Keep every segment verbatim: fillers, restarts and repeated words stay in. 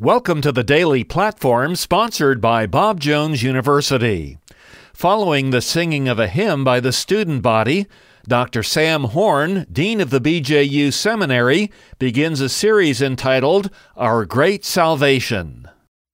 Welcome to the Daily Platform, sponsored by Bob Jones University. Following the singing of a hymn by the student body, Doctor Sam Horn, Dean of the B J U Seminary, begins a series entitled Our Great Salvation.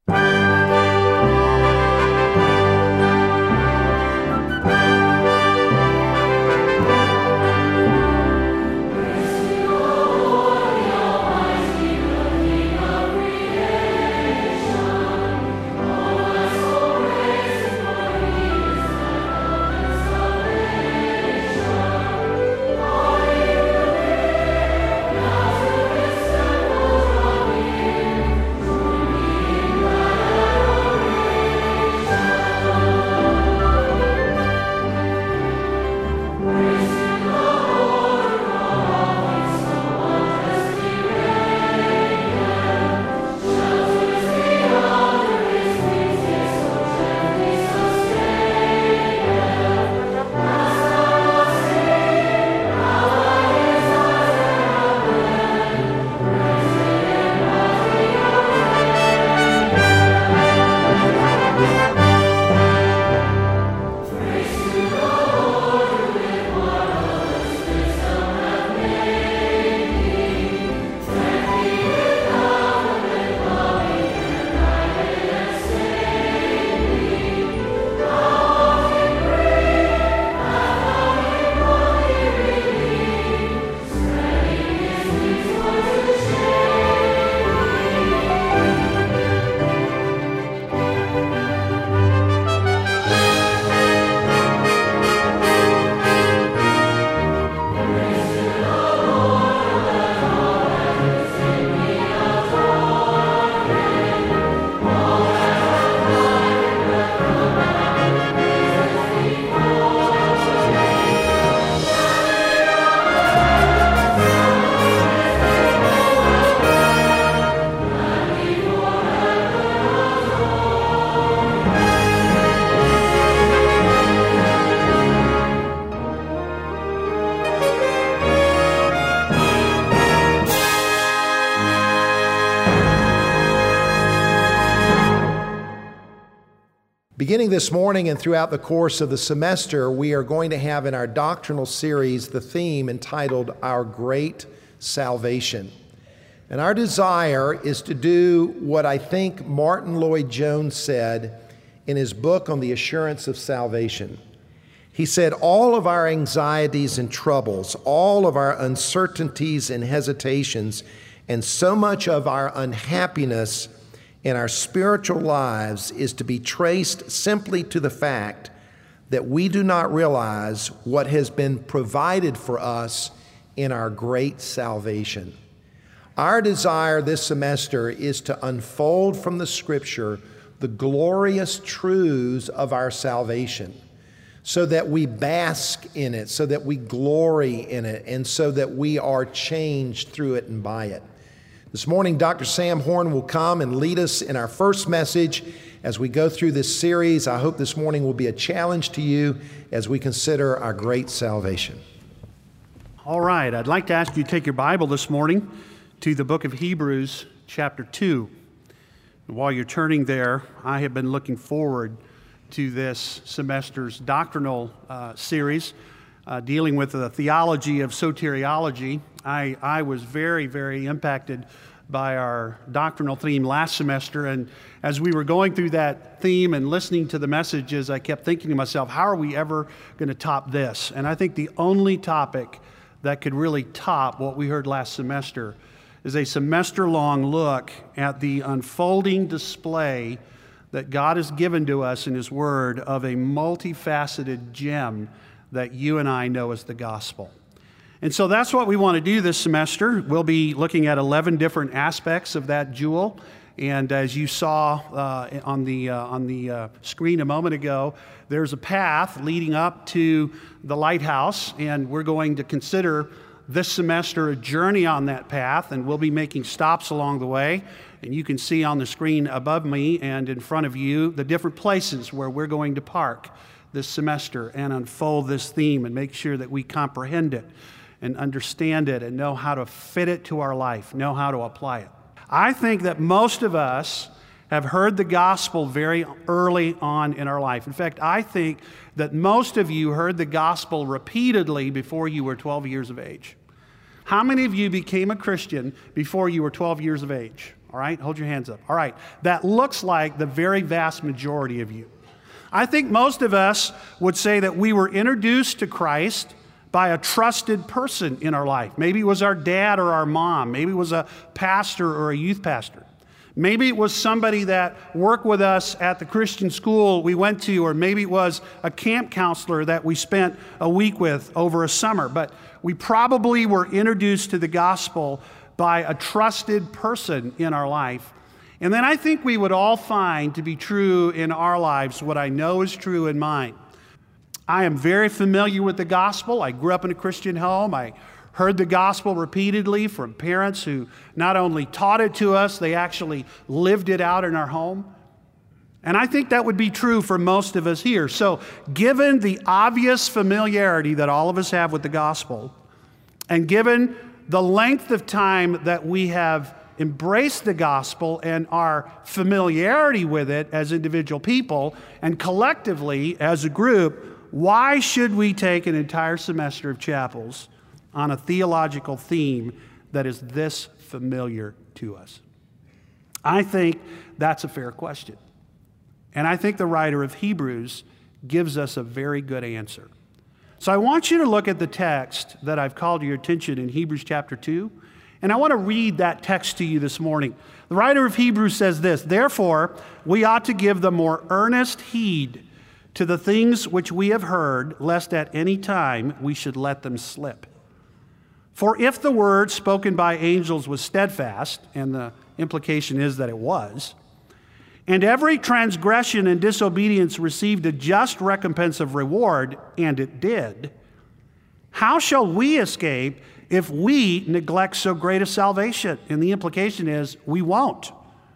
Beginning this morning and throughout the course of the semester, we are going to have in our doctrinal series the theme entitled Our Great Salvation. And our desire is to do what I think Martin Lloyd-Jones said in his book on the assurance of salvation. He said, all of our anxieties and troubles, all of our uncertainties and hesitations, and so much of our unhappiness in our spiritual lives is to be traced simply to the fact that we do not realize what has been provided for us in our great salvation. Our desire this semester is to unfold from the Scripture the glorious truths of our salvation, so that we bask in it, so that we glory in it, and so that we are changed through it and by it. This morning, Doctor Sam Horn will come and lead us in our first message as we go through this series. I hope this morning will be a challenge to you as we consider our great salvation. All right, I'd like to ask you to take your Bible this morning to the book of Hebrews, chapter two. And while you're turning there, I have been looking forward to this semester's doctrinal uh, series uh, dealing with the theology of soteriology. I, I was very, very impacted by our doctrinal theme last semester, and as we were going through that theme and listening to the messages, I kept thinking to myself, how are we ever going to top this? And I think the only topic that could really top what we heard last semester is a semester-long look at the unfolding display that God has given to us in His Word of a multifaceted gem that you and I know as the gospel. And so that's what we want to do this semester. We'll be looking at eleven different aspects of that jewel. And as you saw uh, on the, uh, on the uh, screen a moment ago, there's a path leading up to the lighthouse, and we're going to consider this semester a journey on that path, and we'll be making stops along the way. And you can see on the screen above me and in front of you the different places where we're going to park this semester and unfold this theme and make sure that we comprehend it and understand it and know how to fit it to our life, know how to apply it. I think that most of us have heard the gospel very early on in our life. In fact, I think that most of you heard the gospel repeatedly before you were twelve years of age. How many of you became a Christian before you were twelve years of age? All right, hold your hands up. All right, that looks like the very vast majority of you. I think most of us would say that we were introduced to Christ by a trusted person in our life. Maybe it was our dad or our mom. Maybe it was a pastor or a youth pastor. Maybe it was somebody that worked with us at the Christian school we went to, or maybe it was a camp counselor that we spent a week with over a summer. But we probably were introduced to the gospel by a trusted person in our life. And then I think we would all find to be true in our lives what I know is true in mine. I am very familiar with the gospel. I grew up in a Christian home. I heard the gospel repeatedly from parents who not only taught it to us, they actually lived it out in our home. And I think that would be true for most of us here. So given the obvious familiarity that all of us have with the gospel, and given the length of time that we have embraced the gospel and our familiarity with it as individual people and collectively as a group, why should we take an entire semester of chapels on a theological theme that is this familiar to us? I think that's a fair question. And I think the writer of Hebrews gives us a very good answer. So I want you to look at the text that I've called your attention in Hebrews chapter two, and I want to read that text to you this morning. The writer of Hebrews says this, "Therefore, we ought to give the more earnest heed to the things which we have heard, lest at any time we should let them slip. For if the word spoken by angels was steadfast," and the implication is that it was, "and every transgression and disobedience received a just recompense of reward," and it did, "how shall we escape if we neglect so great a salvation?" And the implication is we won't.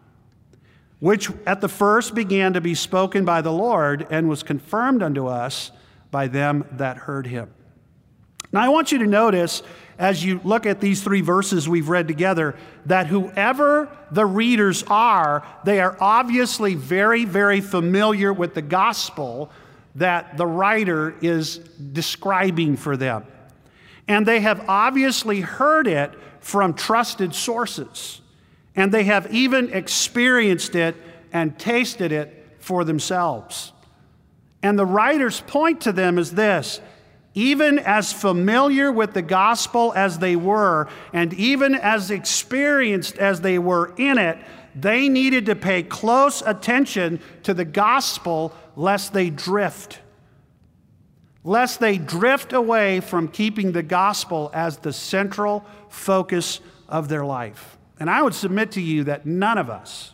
"Which at the first began to be spoken by the Lord and was confirmed unto us by them that heard him." Now I want you to notice as you look at these three verses we've read together, that whoever the readers are, they are obviously very, very familiar with the gospel that the writer is describing for them. And they have obviously heard it from trusted sources. And they have even experienced it and tasted it for themselves. And the writer's point to them is this: even as familiar with the gospel as they were, and even as experienced as they were in it, they needed to pay close attention to the gospel lest they drift. Lest they drift away from keeping the gospel as the central focus of their life. And I would submit to you that none of us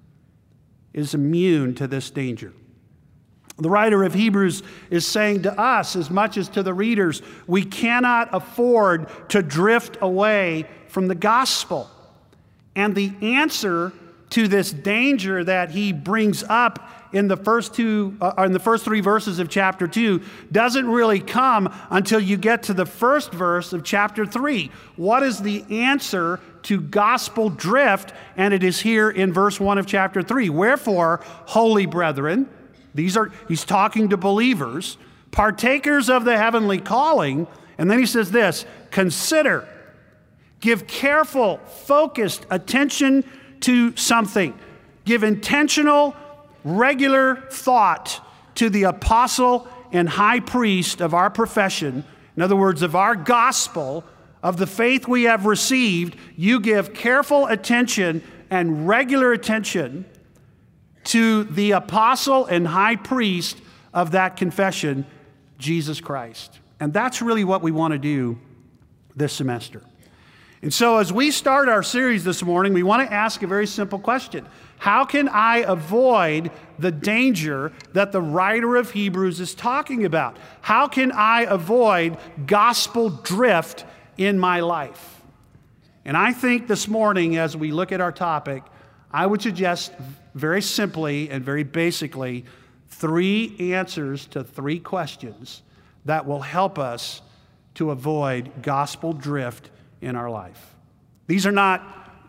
is immune to this danger. The writer of Hebrews is saying to us, as much as to the readers, we cannot afford to drift away from the gospel. And the answer to this danger that he brings up in the first two, uh, in the first three verses of chapter two, doesn't really come until you get to the first verse of chapter three. What is the answer to gospel drift? And it is here in verse one of chapter three. "Wherefore, holy brethren," These are, he's talking to believers, "partakers of the heavenly calling," and then he says this, "consider, give careful, focused attention to something. Give intentional, regular thought to the apostle and high priest of our profession," in other words, of our gospel, of the faith we have received. You give careful attention and regular attention to the apostle and high priest of that confession, Jesus Christ. And that's really what we want to do this semester. And so as we start our series this morning, we want to ask a very simple question. How can I avoid the danger that the writer of Hebrews is talking about? How can I avoid gospel drift in my life? And I think this morning, as we look at our topic, I would suggest very simply and very basically three answers to three questions that will help us to avoid gospel drift in our life. These are not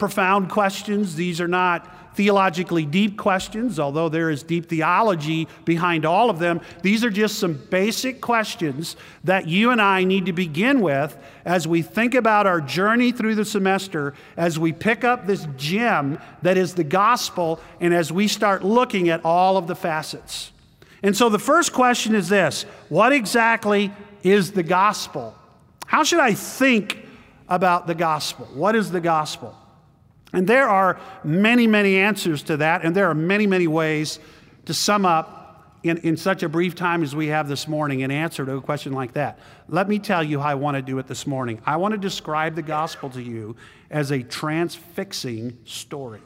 profound questions. These are not theologically deep questions, although there is deep theology behind all of them. These are just some basic questions that you and I need to begin with as we think about our journey through the semester, as we pick up this gem that is the gospel, and as we start looking at all of the facets. And so the first question is this: what exactly is the gospel? How should I think about the gospel? What is the gospel? And there are many, many answers to that, and there are many, many ways to sum up in, in such a brief time as we have this morning an answer to a question like that. Let me tell you how I want to do it this morning. I want to describe the gospel to you as a transfixing story.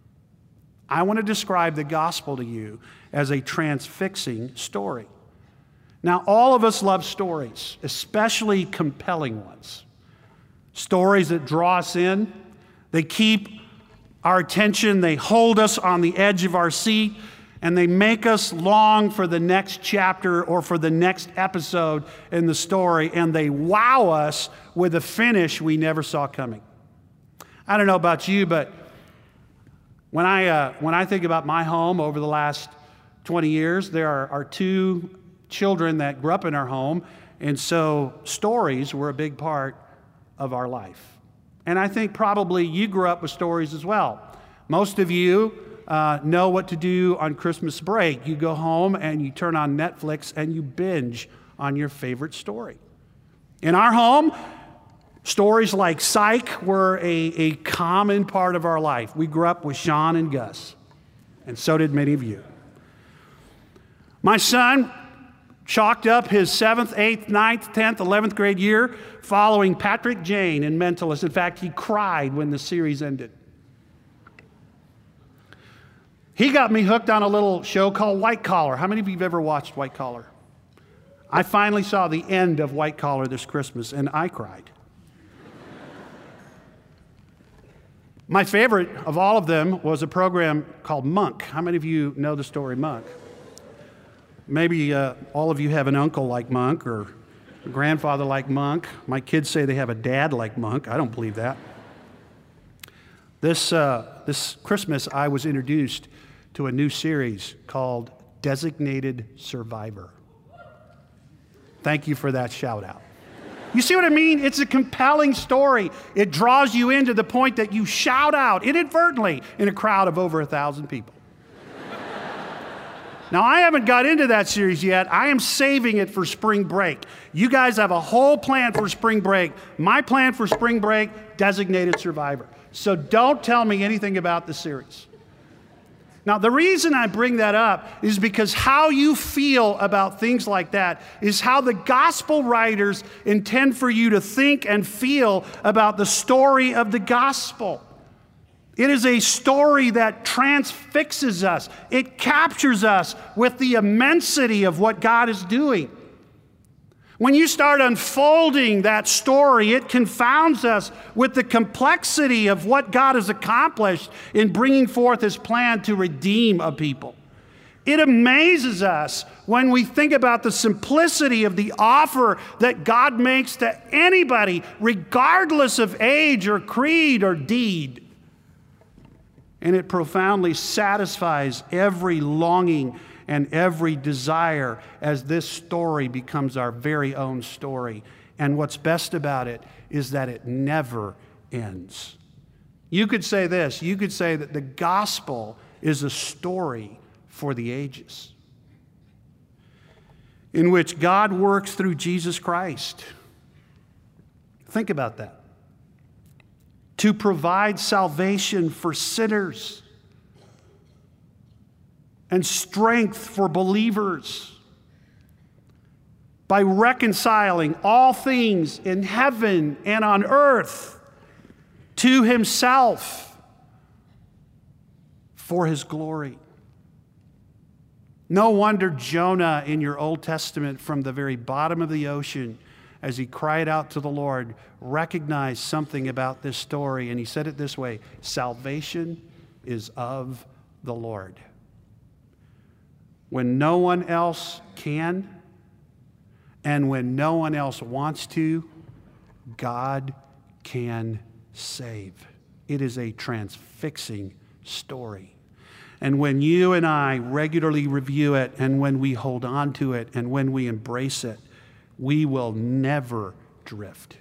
I want to describe the gospel to you as a transfixing story. Now, all of us love stories, especially compelling ones. Stories that draw us in. They keep our attention. They hold us on the edge of our seat, and they make us long for the next chapter or for the next episode in the story, and they wow us with a finish we never saw coming. I don't know about you, but when I, uh, when I think about my home over the last twenty years, there are, are two children that grew up in our home, and so stories were a big part of our life. And I think probably you grew up with stories as well. Most of you uh, know what to do on Christmas break. You go home and you turn on Netflix and you binge on your favorite story. In our home, stories like Psych were a, a common part of our life. We grew up with Sean and Gus, and so did many of you. My son chalked up his seventh, eighth, ninth, tenth, eleventh grade year following Patrick Jane in Mentalist. In fact, he cried when the series ended. He got me hooked on a little show called White Collar. How many of you have ever watched White Collar? I finally saw the end of White Collar this Christmas, and I cried. My favorite of all of them was a program called Monk. How many of you know the story Monk? Maybe uh, all of you have an uncle like Monk or a grandfather like Monk. My kids say they have a dad like Monk. I don't believe that. This, uh, this Christmas, I was introduced to a new series called Designated Survivor. Thank you for that shout out. You see what I mean? It's a compelling story. It draws you in to the point that you shout out inadvertently in a crowd of over a thousand people. Now, I haven't got into that series yet. I am saving it for spring break. You guys have a whole plan for spring break. My plan for spring break, Designated Survivor. So don't tell me anything about the series. Now, the reason I bring that up is because how you feel about things like that is how the gospel writers intend for you to think and feel about the story of the gospel. It is a story that transfixes us. It captures us with the immensity of what God is doing. When you start unfolding that story, it confounds us with the complexity of what God has accomplished in bringing forth His plan to redeem a people. It amazes us when we think about the simplicity of the offer that God makes to anybody, regardless of age or creed or deed. And it profoundly satisfies every longing and every desire as this story becomes our very own story. And what's best about it is that it never ends. You could say this, you could say that the gospel is a story for the ages, in which God works through Jesus Christ. Think about that. To provide salvation for sinners and strength for believers by reconciling all things in heaven and on earth to Himself for His glory. No wonder Jonah in your Old Testament, from the very bottom of the ocean, as he cried out to the Lord, recognized something about this story, and he said it this way: salvation is of the Lord. When no one else can, and when no one else wants to, God can save. It is a transfixing story. And when you and I regularly review it, and when we hold on to it, and when we embrace it, we will never drift.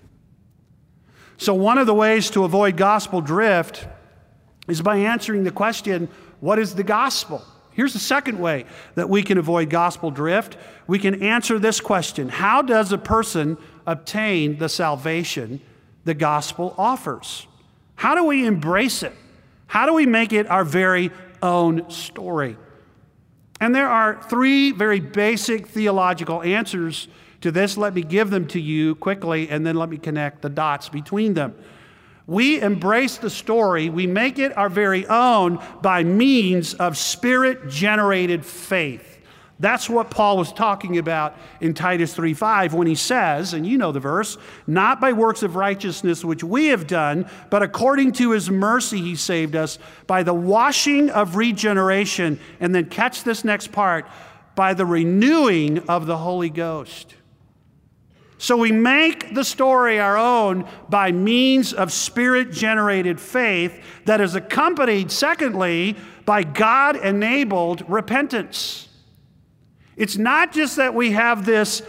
So one of the ways to avoid gospel drift is by answering the question, what is the gospel? Here's the second way that we can avoid gospel drift. We can answer this question: how does a person obtain the salvation the gospel offers? How do we embrace it? How do we make it our very own story? And there are three very basic theological answers to this. Let me give them to you quickly, and then let me connect the dots between them. We embrace the story, we make it our very own by means of Spirit-generated faith. That's what Paul was talking about in Titus three five when he says, and you know the verse, not by works of righteousness which we have done, but according to his mercy he saved us by the washing of regeneration. And then catch this next part, by the renewing of the Holy Ghost. So we make the story our own by means of Spirit-generated faith that is accompanied, secondly, by God-enabled repentance. It's not just that we have this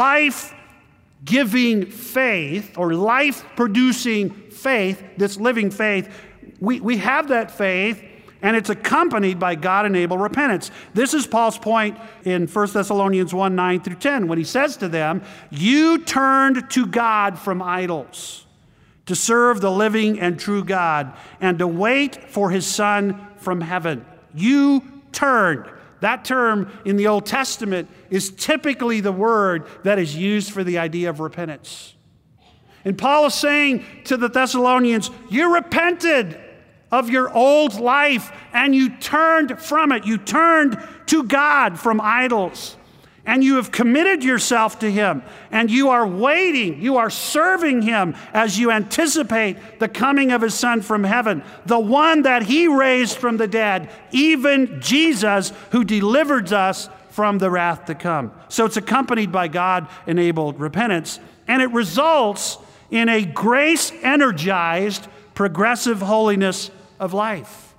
life-giving faith or life-producing faith, this living faith. We, we have that faith, and it's accompanied by God-enabled repentance. This is Paul's point in First Thessalonians one, nine through ten, when he says to them, you turned to God from idols to serve the living and true God and to wait for his Son from heaven. You turned. That term in the Old Testament is typically the word that is used for the idea of repentance. And Paul is saying to the Thessalonians, you repented of your old life and you turned from it. You turned to God from idols. And you have committed yourself to him, and you are waiting, you are serving him as you anticipate the coming of his Son from heaven, the one that he raised from the dead, even Jesus, who delivers us from the wrath to come. So it's accompanied by God-enabled repentance, and it results in a grace-energized, progressive holiness of life.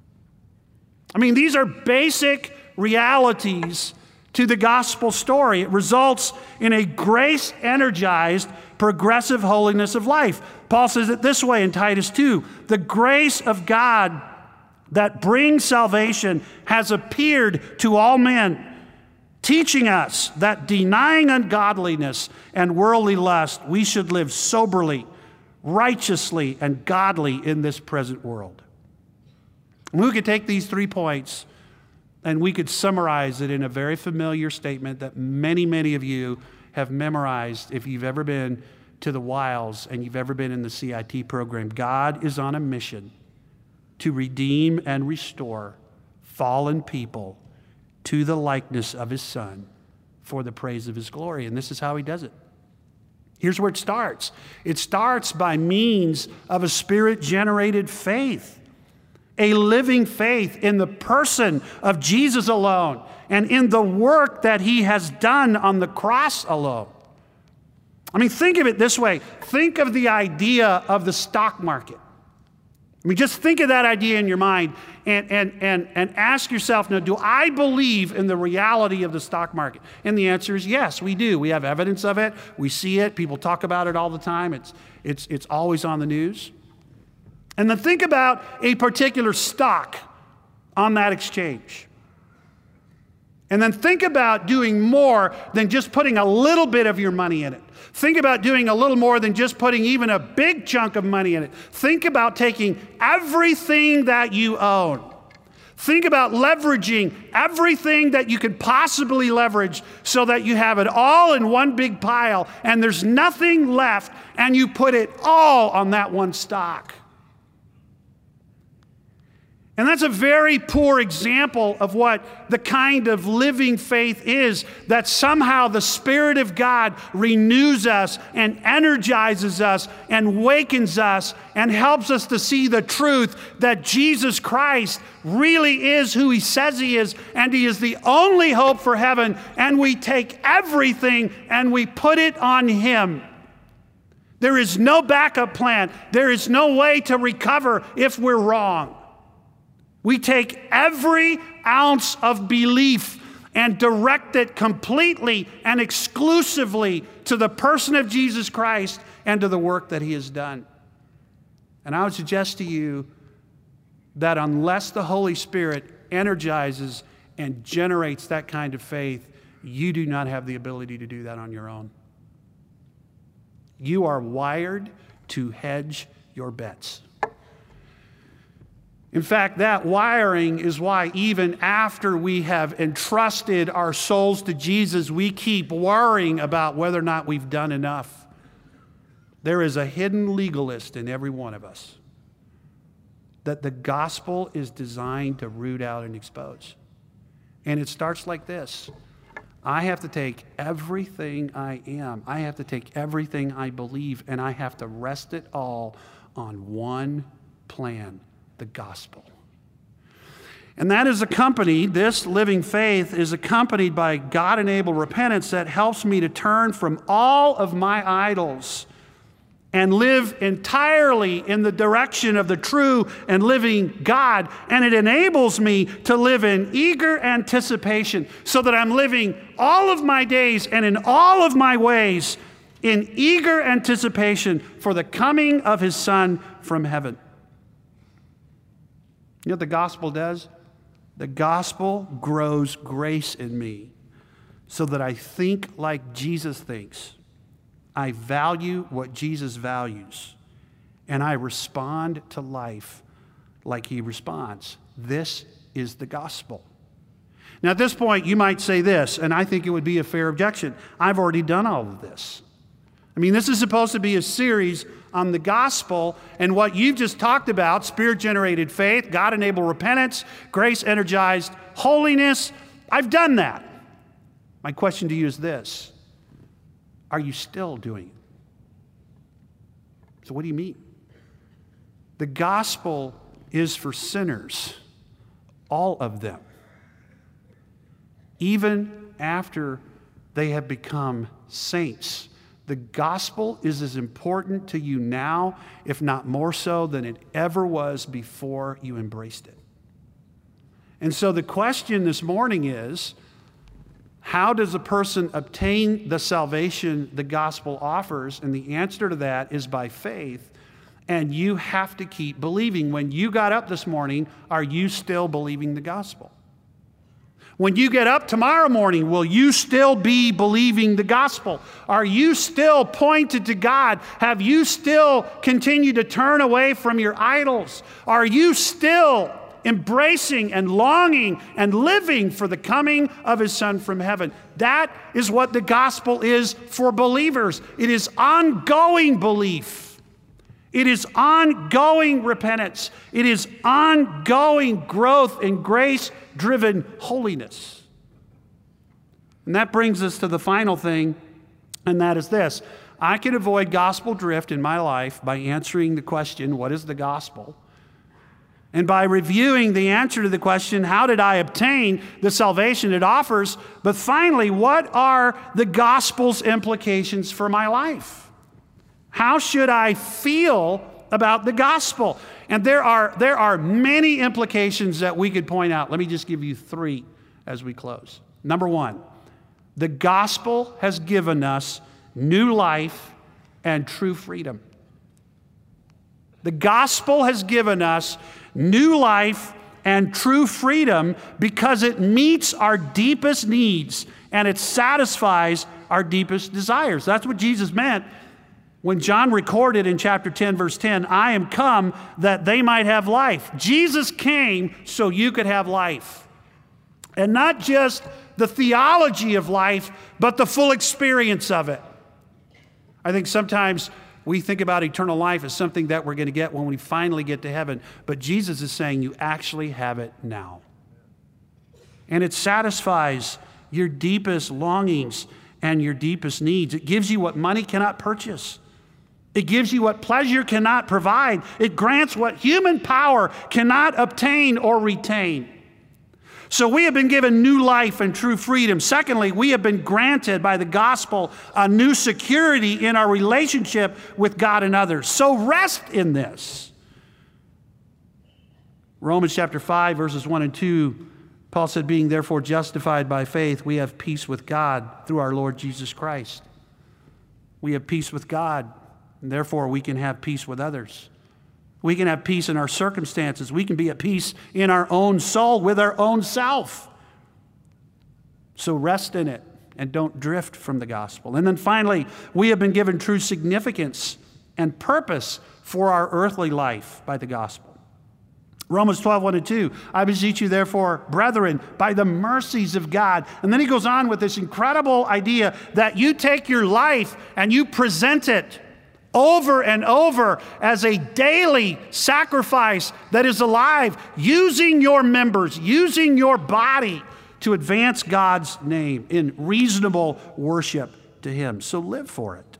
I mean, these are basic realities to the gospel story. It results in a grace-energized, progressive holiness of life. Paul says it this way in Titus two, the grace of God that brings salvation has appeared to all men, teaching us that denying ungodliness and worldly lust, we should live soberly, righteously, and godly in this present world. And we could take these three points and we could summarize it in a very familiar statement that many, many of you have memorized if you've ever been to the wilds and you've ever been in the C I T program. God is on a mission to redeem and restore fallen people to the likeness of his Son for the praise of his glory. And this is how he does it. Here's where it starts. It starts by means of a Spirit-generated faith. A living faith in the person of Jesus alone and in the work that he has done on the cross alone. I mean, think of it this way. Think of the idea of the stock market. I mean, just think of that idea in your mind and, and, and, and ask yourself, now, do I believe in the reality of the stock market? And the answer is yes, we do. We have evidence of it. We see it. People talk about it all the time. It's, it's, it's always on the news. And then think about a particular stock on that exchange. And then think about doing more than just putting a little bit of your money in it. Think about doing a little more than just putting even a big chunk of money in it. Think about taking everything that you own. Think about leveraging everything that you could possibly leverage so that you have it all in one big pile and there's nothing left and you put it all on that one stock. And that's a very poor example of what the kind of living faith is, that somehow the Spirit of God renews us and energizes us and wakens us and helps us to see the truth that Jesus Christ really is who he says he is, and he is the only hope for heaven, and we take everything and we put it on him. There is no backup plan. There is no way to recover if we're wrong. We take every ounce of belief and direct it completely and exclusively to the person of Jesus Christ and to the work that he has done. And I would suggest to you that unless the Holy Spirit energizes and generates that kind of faith, you do not have the ability to do that on your own. You are wired to hedge your bets. In fact, that wiring is why even after we have entrusted our souls to Jesus, we keep worrying about whether or not we've done enough. There is a hidden legalist in every one of us that the gospel is designed to root out and expose. And it starts like this. I have to take everything I am, I have to take everything I believe, and I have to rest it all on one plan, the gospel. And that is accompanied, this living faith is accompanied by God-enabled repentance that helps me to turn from all of my idols and live entirely in the direction of the true and living God. And it enables me to live in eager anticipation so that I'm living all of my days and in all of my ways in eager anticipation for the coming of his Son from heaven. You know what the gospel does? The gospel grows grace in me so that I think like Jesus thinks. I value what Jesus values, and I respond to life like he responds. This is the gospel. Now, at this point, you might say this, and I think it would be a fair objection. I've already done all of this. I mean, this is supposed to be a series on the gospel, and what you've just talked about, Spirit-generated faith, God-enabled repentance, grace-energized holiness, I've done that. My question to you is this. Are you still doing it? So what do you mean? The gospel is for sinners, all of them, even after they have become saints. The gospel is as important to you now, if not more so, than it ever was before you embraced it. And so the question this morning is, how does a person obtain the salvation the gospel offers? And the answer to that is by faith. And you have to keep believing. When you got up this morning, are you still believing the gospel? When you get up tomorrow morning, will you still be believing the gospel? Are you still pointed to God? Have you still continued to turn away from your idols? Are you still embracing and longing and living for the coming of his Son from heaven? That is what the gospel is for believers. It is ongoing belief. It is ongoing repentance. It is ongoing growth in grace-driven holiness. And that brings us to the final thing, and that is this. I can avoid gospel drift in my life by answering the question, what is the gospel? And by reviewing the answer to the question, how did I obtain the salvation it offers? But finally, what are the gospel's implications for my life? How should I feel about the gospel? And there are, there are many implications that we could point out. Let me just give you three as we close. Number one, the gospel has given us new life and true freedom. The gospel has given us new life and true freedom because it meets our deepest needs and it satisfies our deepest desires. That's what Jesus meant when John recorded in chapter ten, verse ten, I am come that they might have life. Jesus came so you could have life. And not just the theology of life, but the full experience of it. I think sometimes we think about eternal life as something that we're going to get when we finally get to heaven. But Jesus is saying you actually have it now. And it satisfies your deepest longings and your deepest needs. It gives you what money cannot purchase. It gives you what pleasure cannot provide. It grants what human power cannot obtain or retain. So we have been given new life and true freedom. Secondly, we have been granted by the gospel a new security in our relationship with God and others. So rest in this. Romans chapter five, verses one and two, Paul said, being therefore justified by faith, we have peace with God through our Lord Jesus Christ. We have peace with God, and therefore we can have peace with others. We can have peace in our circumstances. We can be at peace in our own soul with our own self. So rest in it and don't drift from the gospel. And then finally, we have been given true significance and purpose for our earthly life by the gospel. Romans twelve, one and two, I beseech you therefore, brethren, by the mercies of God. And then he goes on with this incredible idea that you take your life and you present it over and over as a daily sacrifice that is alive, using your members, using your body to advance God's name in reasonable worship to Him. So live for it.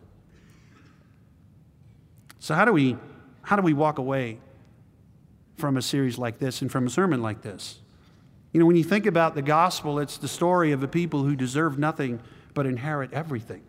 So how do we, how do we walk away from a series like this and from a sermon like this? You know, when you think about the gospel, it's the story of a people who deserve nothing but inherit everything.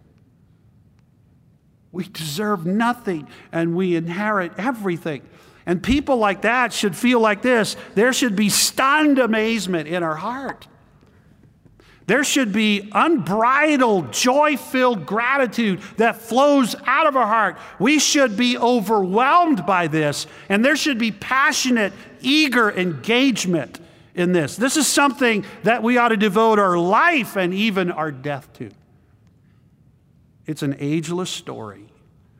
We deserve nothing, and we inherit everything. And people like that should feel like this. There should be stunned amazement in our heart. There should be unbridled, joy-filled gratitude that flows out of our heart. We should be overwhelmed by this, and there should be passionate, eager engagement in this. This is something that we ought to devote our life and even our death to. It's an ageless story.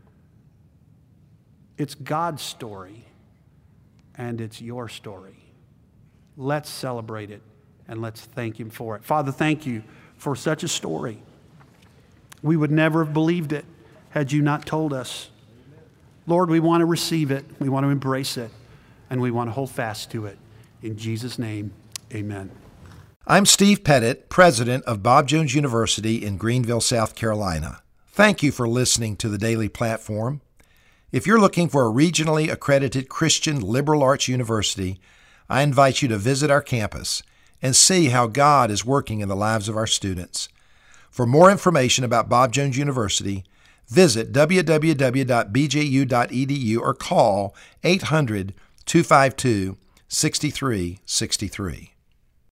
It's God's story, and it's your story. Let's celebrate it, and let's thank Him for it. Father, thank you for such a story. We would never have believed it had you not told us. Lord, we want to receive it, we want to embrace it, and we want to hold fast to it. In Jesus' name, amen. I'm Steve Pettit, president of Bob Jones University in Greenville, South Carolina. Thank you for listening to the Daily Platform. If you're looking for a regionally accredited Christian liberal arts university, I invite you to visit our campus and see how God is working in the lives of our students. For more information about Bob Jones University, visit w w w dot b j u dot e d u or call eight hundred, two five two, six three six three.